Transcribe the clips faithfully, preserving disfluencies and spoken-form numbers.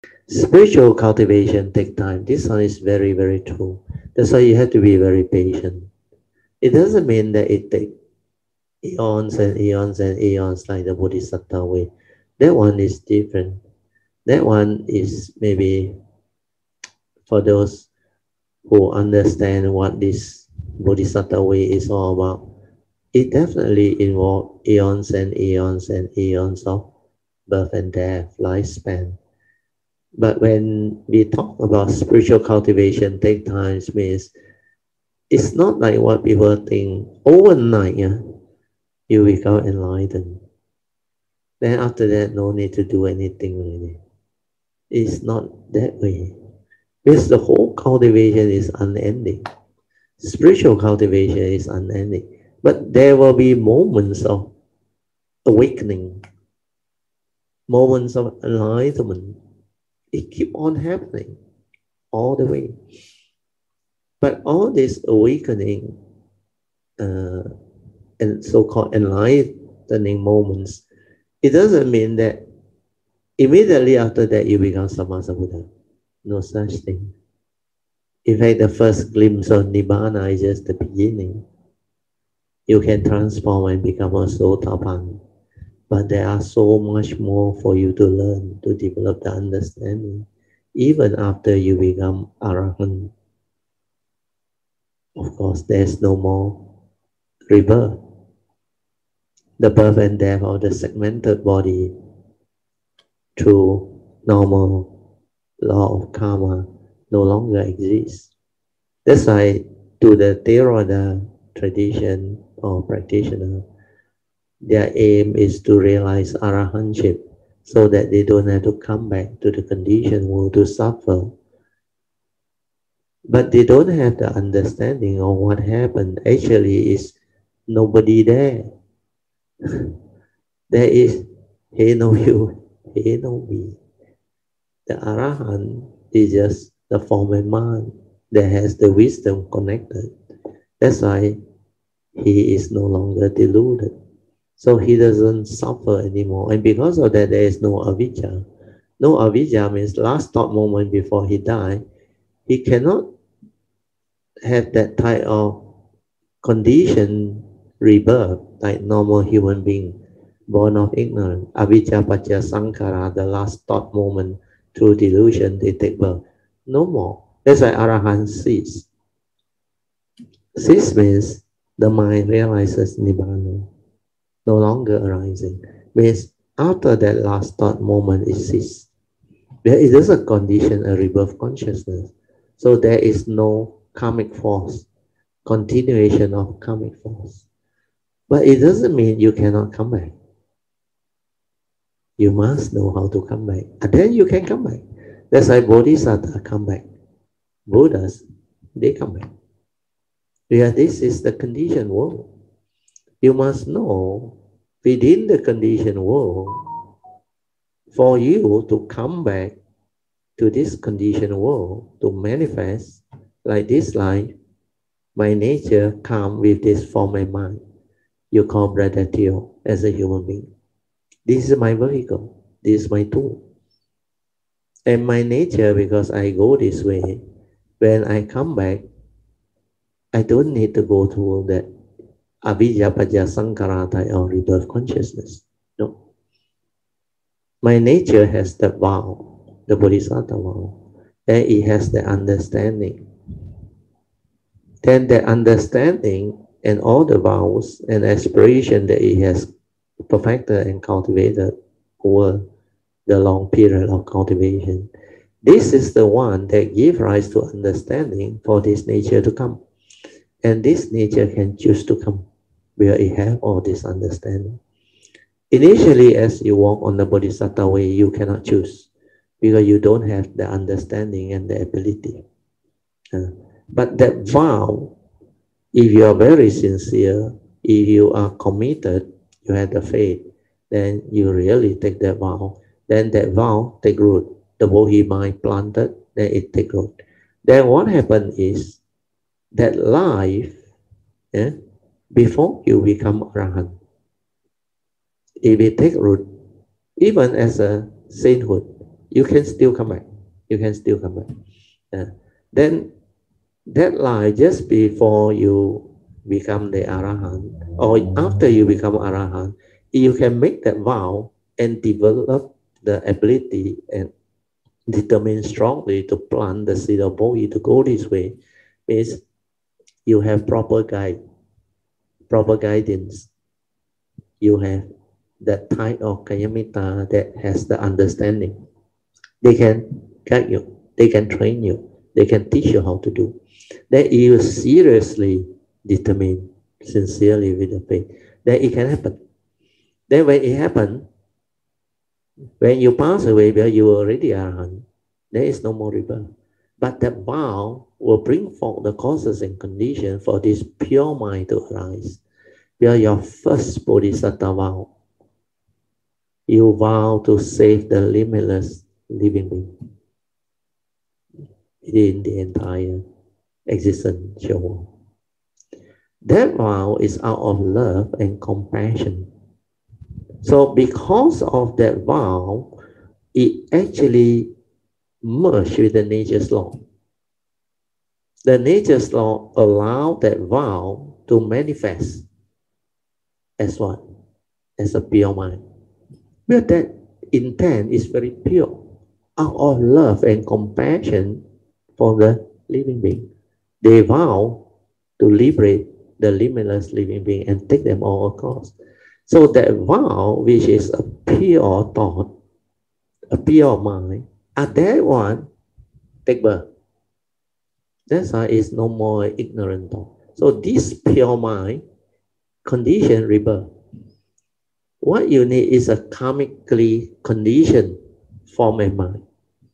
Spiritual cultivation take time. This one is very, very true. That's why you have to be very patient. It doesn't mean that it takes eons and eons and eons like the Bodhisattva way. That one is different. That one is maybe for those who understand what this Bodhisattva way is all about. It definitely involves eons and eons and eons of birth and death, lifespan. But when we talk about spiritual cultivation, take time means it's not like what people think overnight, yeah, you become enlightened. Then after that, no need to do anything really. It's not that way. Because the whole cultivation is unending. Spiritual cultivation is unending. But there will be moments of awakening, moments of enlightenment. It keep on happening all the way. But all this awakening uh, and so-called enlightening moments, it doesn't mean that immediately after that you become Sammasambuddha. No such thing. In fact, the first glimpse of Nibbana is just the beginning. You can transform and become a Sotapanna. But there are so much more for you to learn, to develop the understanding, even after you become Arahant. Of course, there's no more rebirth. The birth and death of the segmented body through normal law of karma no longer exists. That's why to the Theravada tradition or practitioner, their aim is to realize arahantship so that they don't have to come back to the conditioned world to suffer. But they don't have the understanding of what happened. Actually, is nobody there. There is he no you, he no me. The arahant is just the form and mind that has the wisdom connected. That's why he is no longer deluded. So he doesn't suffer anymore. And because of that, there is no avijja. No avijja means last thought moment before he died, he cannot have that type of condition rebirth like normal human being born of ignorance. Avijja pacha sankhara, the last thought moment through delusion, they take birth. No more. That's why Arahant cease. Cease means the mind realizes Nibbana, no longer arising. Means after that last thought moment is ceased. There is a condition, a rebirth consciousness. So there is no karmic force, continuation of karmic force. But it doesn't mean you cannot come back. You must know how to come back. And then you can come back. That's why Bodhisattva come back. Buddhas, they come back. Yeah, this is the conditioned world. You must know within the conditioned world, for you to come back to this conditioned world, to manifest like this life, my nature come with this form and mind. You call Brother Theo as a human being. This is my vehicle. This is my tool. And my nature, because I go this way, when I come back, I don't need to go through that avijja paja sankhara type of rebirth consciousness. No. My nature has the vow, the bodhisattva vow, and it has the understanding. Then the understanding and all the vows and aspiration that it has perfected and cultivated over the long period of cultivation. This is the one that gives rise to understanding for this nature to come. And this nature can choose to come where it has all this understanding. Initially, as you walk on the bodhisattva way, you cannot choose because you don't have the understanding and the ability. Uh, but that vow, if you are very sincere, if you are committed, you have the faith, then you really take that vow. Then that vow take root. The bodhi mind planted, then it take root. Then what happens is that life, yeah, before you become Arahant, if it take root, even as a sainthood, you can still come back. You can still come back. Uh, then that life, just before you become the Arahant, or after you become Arahant, you can make that vow and develop the ability and determine strongly to plant the seed of Bodhi to go this way. Means you have proper guide, proper guidance. You have that type of Kayamita that has the understanding. They can guide you, they can train you, they can teach you how to do. That you seriously determine, sincerely with the faith, that it can happen. Then when it happens, when you pass away, where you already Arahant, there is no more rebirth. But that vow will bring forth the causes and conditions for this pure mind to arise. Where your first Bodhisattva vow, you vow to save the limitless living being within the entire existential world. That vow is out of love and compassion. So because of that vow, it actually merged with the nature's law. The nature's law allowed that vow to manifest as what? As a pure mind. But that intent is very pure, out of love and compassion for the living being. They vow to liberate the limitless living being and take them all across. So that vow, which is a pure thought, a pure mind, at that one, take birth. That's why it's no more ignorant thought. So this pure mind, condition rebirth. What you need is a karmically conditioned form and mind.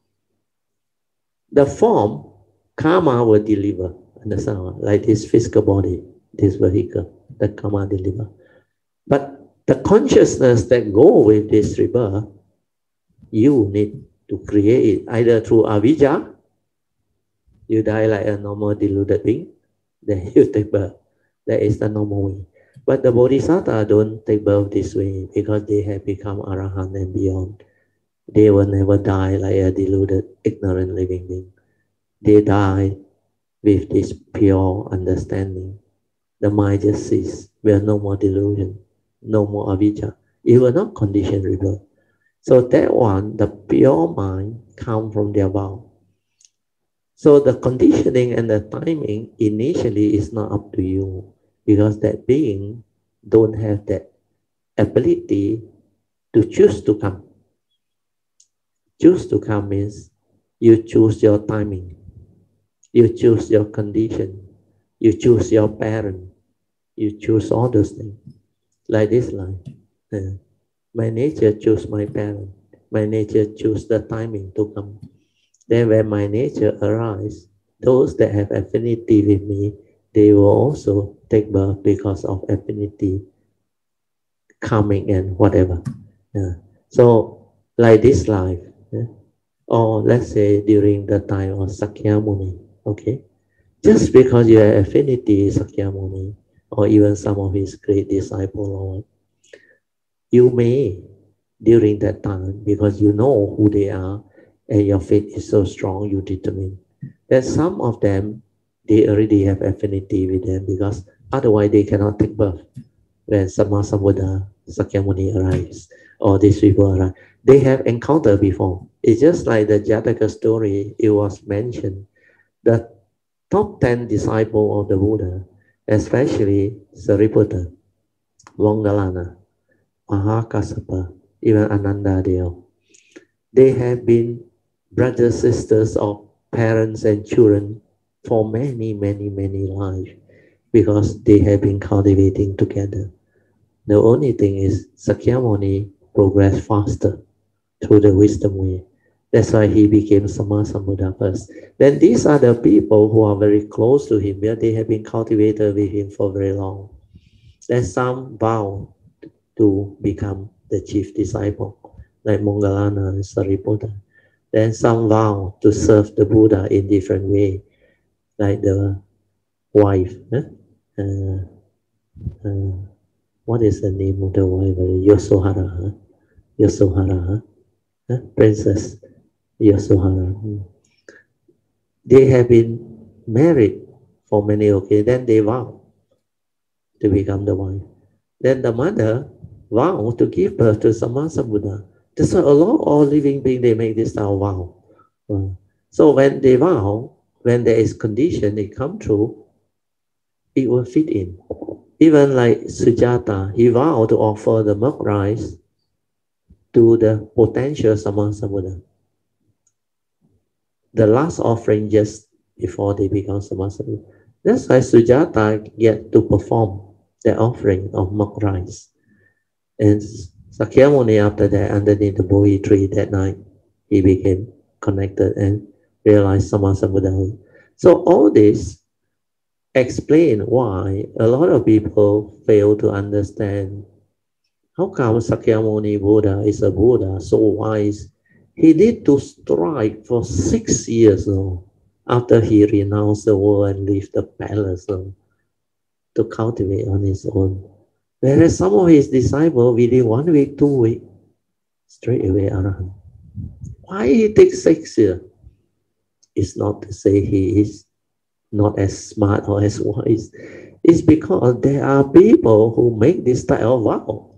The form, karma will deliver. Understand? Like this physical body, this vehicle, the karma deliver. But the consciousness that go with this rebirth, you need to create it either through avijja. You die like a normal deluded being, then you take birth. That is the normal way. But the Bodhisattva don't take birth this way because they have become Arahant and beyond. They will never die like a deluded, ignorant living being. They die with this pure understanding. The mind just ceases. There is no more delusion, no more avijja. It will not condition rebirth. So that one, the pure mind, comes from their vow. So the conditioning and the timing initially is not up to you, because that being don't have that ability to choose to come. Choose to come means you choose your timing, you choose your condition, you choose your parent, you choose all those things. Like this line, uh, my nature choose my parent, my nature choose the timing to come. Then when my nature arises, those that have affinity with me, they will also take birth because of affinity, coming and whatever. Yeah. So like this life, yeah? Or let's say during the time of Sakyamuni, okay? Just because you have affinity with Sakyamuni, or even some of his great disciples, you may, during that time, because you know who they are, and your faith is so strong, you determine that some of them, they already have affinity with them, because otherwise they cannot take birth. When Sammasambuddha, Sakyamuni arrives, or these people arrive, they have encountered before. It's just like the Jataka story, it was mentioned. The top ten disciples of the Buddha, especially Sariputta, Moggallana, Mahakassapa, even Anandadeva, they have been brothers, sisters of parents and children for many, many, many lives, because they have been cultivating together. The only thing is Sakyamuni progressed faster through the wisdom way. That's why he became Sammasambuddha first. Then these are the people who are very close to him, where they have been cultivated with him for very long. Then some vow to become the chief disciple, like Moggallana and Sariputta. Then some vow to serve the Buddha in different way, like the wife. Huh? Uh, uh, what is the name of the wife? Yosohara. Huh? Yosohara, huh? Huh? Princess Yasuhara. They have been married for many occasions. Then they vow to become the wife. Then the mother vowed to give birth to Sammasambuddha. That's why a lot of living beings, they make this style vow. Uh, so when they vow, when there is condition, they come true, it will fit in. Even like Sujata, he vowed to offer the milk rice to the potential Sammasambuddha. The last offering just before they become Sammasambuddha. That's why Sujata get to perform the offering of milk rice. And Sakyamuni after that, underneath the Bodhi tree that night, he became connected and realized Sammasambuddha. So all this explain why a lot of people fail to understand how come Sakyamuni Buddha is a Buddha so wise. He need to strive for six years now, after he renounced the world and left the palace now, to cultivate on his own. Whereas some of his disciples, within one week, two weeks, straight away Arahant. Why he takes six years? It's not to say he is not as smart or as wise. It's because there are people who make this type of vow.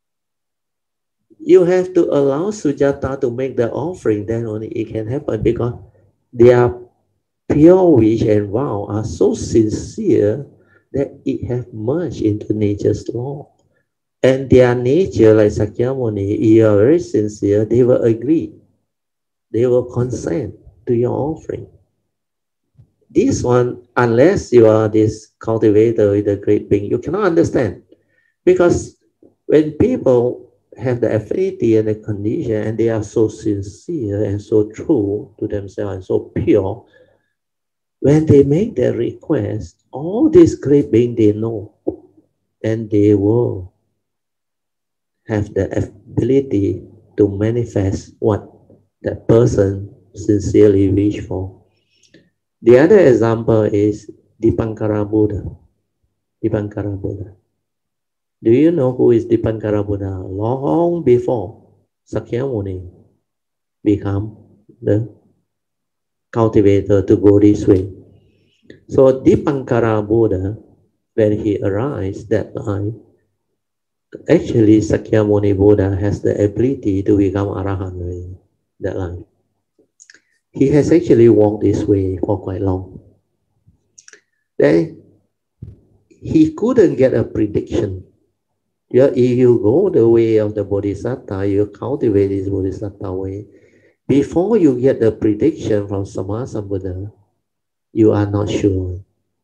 You have to allow Sujata to make the offering, then only it can happen, because their pure wish and vow are so sincere that it has merged into nature's law. And their nature, like Sakyamuni, if you are very sincere, they will agree. They will consent to your offering. This one, unless you are this cultivator with a great being, you cannot understand. Because when people have the affinity and the condition, and they are so sincere and so true to themselves and so pure, when they make their request, all these great beings, they know, and they will have the ability to manifest what that person sincerely wish for. The other example is Dipankara Buddha. Dipankara Buddha. Do you know who is Dipankara Buddha? Long before Sakyamuni become the cultivator to go this way. So Dipankara Buddha, when he arrives that night, actually Sakyamuni Buddha has the ability to become Arahant in that life. He has actually walked this way for quite long. Then he couldn't get a prediction. Yeah, if you go the way of the Bodhisattva, you cultivate this Bodhisattva way, before you get the prediction from Sammasambuddha, you are not sure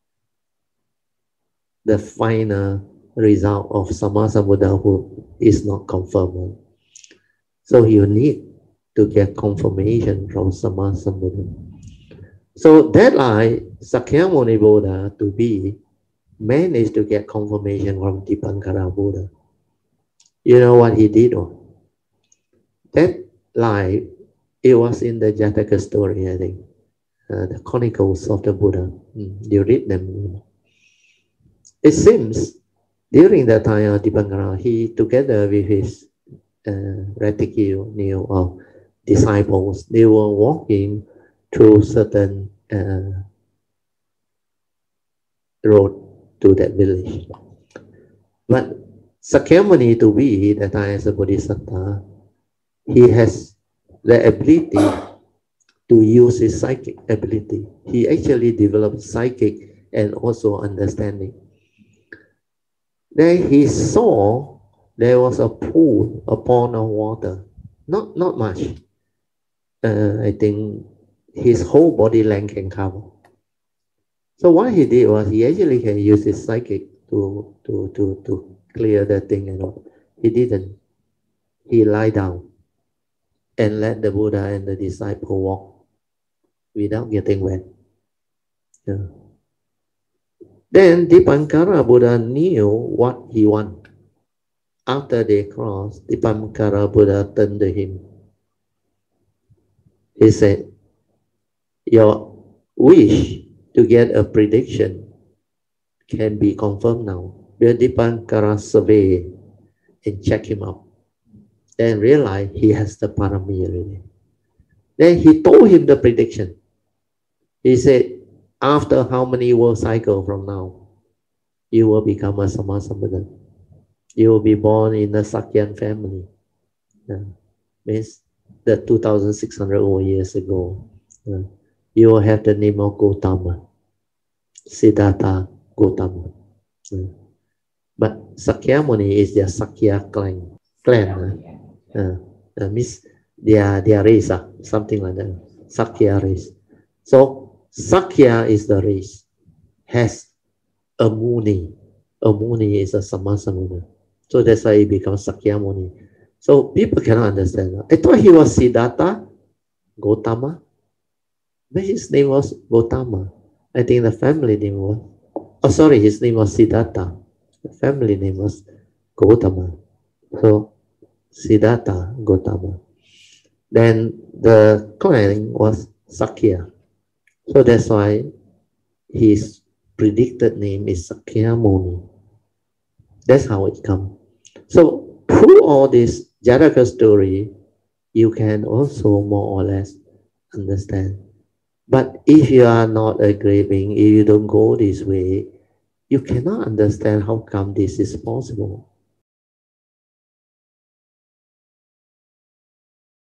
the final result of Sammasambuddha who is not confirmed. So you need to get confirmation from Sammasambuddha. So that like Sakyamuni Buddha to be managed to get confirmation from Dipankara Buddha. You know what he did? That life, it was in the Jataka story, I think. Uh, the Chronicles of the Buddha. Mm, you read them. It seems during that time of Dipankara, he together with his uh, retinue of disciples, they were walking through certain uh, road to that village. But Sakyamuni to be that time as a Bodhisattva, he has the ability to use his psychic ability. He actually developed psychic and also understanding. Then he saw there was a pool, a pond of water, not, not much. Uh, I think his whole body length can cover. So what he did was he actually can use his psychic to, to, to, to clear that thing and all. He didn't. He lied down and let the Buddha and the disciple walk without getting wet. Yeah. Then Dipankara Buddha knew what he wanted. After they crossed, Dipankara Buddha turned to him. He said, your wish to get a prediction can be confirmed now. Dipankara surveyed and checked him out. Then realized he has the parami already. Then he told him the prediction. He said, after how many world cycle from now, you will become a Sammasambuddha. You will be born in the Sakyan family. Yeah. Means the two thousand six hundred over years ago. Yeah. You will have the name of Gautama, Siddhartha Gautama. Yeah. But Sakyamuni is their Sakya clan. clan uh, uh, uh, means their, their race, uh, something like that. Sakya race. So Sakya is the race, has a Muni. A Muni is a Sammasambuddha. So that's why it becomes Sakyamuni. So people cannot understand. I thought he was Siddhartha Gautama, but his name was Gautama. I think the family name was, oh sorry, his name was Siddhartha. The family name was Gautama. So Siddhartha Gautama. Then the clan was Sakya. So that's why his predicted name is Sakyamuni. That's how it comes. So through all this Jataka story, you can also more or less understand. But if you are not a great being, if you don't go this way, you cannot understand how come this is possible.